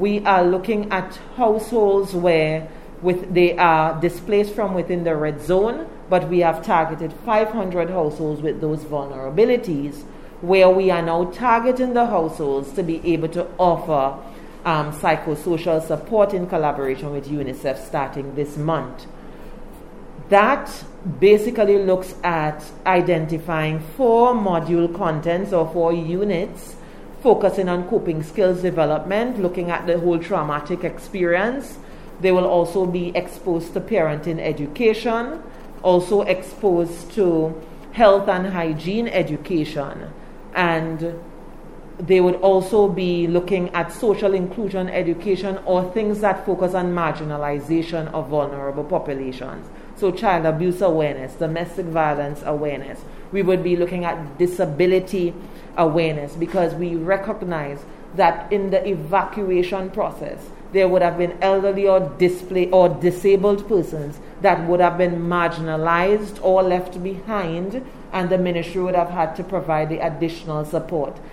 we are looking at households where they are displaced from within the red zone, but we have targeted 500 households with those vulnerabilities, where we are now targeting the households to be able to offer psychosocial support in collaboration with UNICEF starting this month. That basically looks at identifying 4 module contents or 4 units, focusing on coping skills development, looking at the whole traumatic experience. They will also be exposed to parenting education, also exposed to health and hygiene education, and they would also be looking at social inclusion education or things that focus on marginalization of vulnerable populations. So child abuse awareness, domestic violence awareness. We would be looking at disability awareness, because we recognize that in the evacuation process, there would have been elderly or disabled persons that would have been marginalized or left behind, and the ministry would have had to provide the additional support.